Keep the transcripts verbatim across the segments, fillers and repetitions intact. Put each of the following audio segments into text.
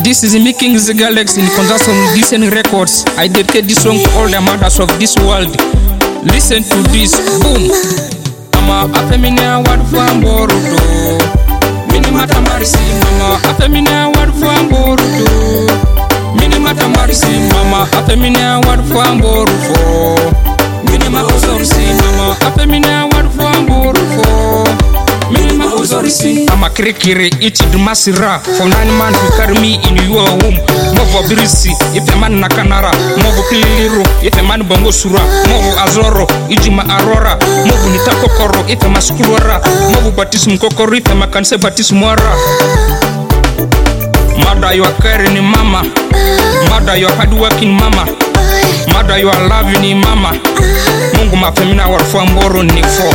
This is making the galaxy in conjunction with Listen Records. I dedicate this song to all the mothers of this world. Listen to this, boom. Mama afemina wadfa mboruto. Mini mata marisi mama afemina wadfa mboruto. Mini mata marisi mama afemina wadfa mborufo. Mini ma uzorisi mama afemina wadfa mborufo. Mini ma uzorisi ama kirikiri iti dumasira. For nine months you carry me in your womb. Movo birisi ife man nakanara. Movo kiliro ife man bongo sura. Movo azoro ijima arora. Movo nitakokoro ife maskurora. Movo batismu kokoro ife makanse batismu ara. Mother you are caring mama. Mother you are hardworking mama. Mother you are loving mama. Mungu mafemina warfua mboro ni fo.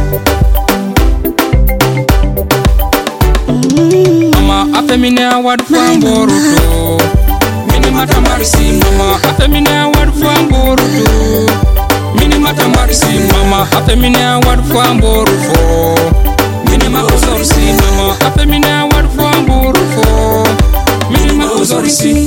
Mama afemina warfua mboruto. Mini mata marisi mama afemina warfua mboruto. Mini mata marisi mama afemina warfua mborufo. Mini ma uzorisi mama afemina warfua mborufo. Mini ma uzorisi.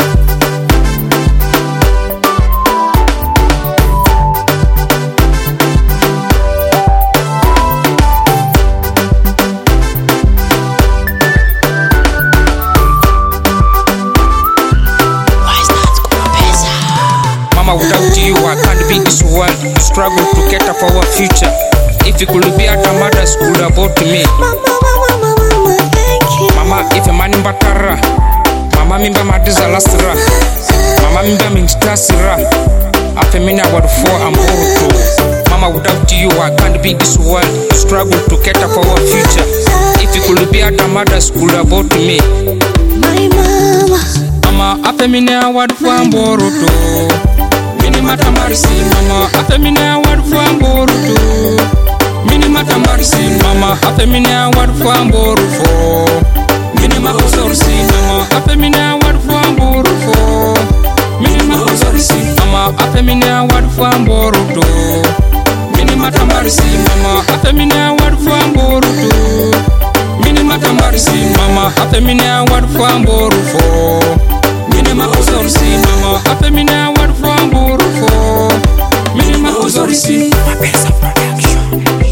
Without you, I can't be this world. Struggle to cater for our future. If you could be at a mother's school about me. Mama, mama, mama, mama, thank you. Mama, if a man in Batara. Mama, mimba madiza lastra. Mama, mimba mintasira. Afemina word for amboruto. Mama, without you, I can't be this world. Struggle to cater for our future. If you could be at a mother's school about me. My mama. Mama, afemina word for amboruto. Mini mata marisi mama afemina wadfa mboruto. Mini mata marisi mama afemina wadfa mborufo. Mini ma uzorisi mama afemina wadfa mborufo. Mini ma uzorisi mama afemina wadfa mboruto. Mini mata marisi mama afemina wadfa mboruto. Mini mata marisi mama afemina wadfa mborufo. Mini ma uzorisi mama afemina wadfa mborufo. Mini ma uzorisi. My best production.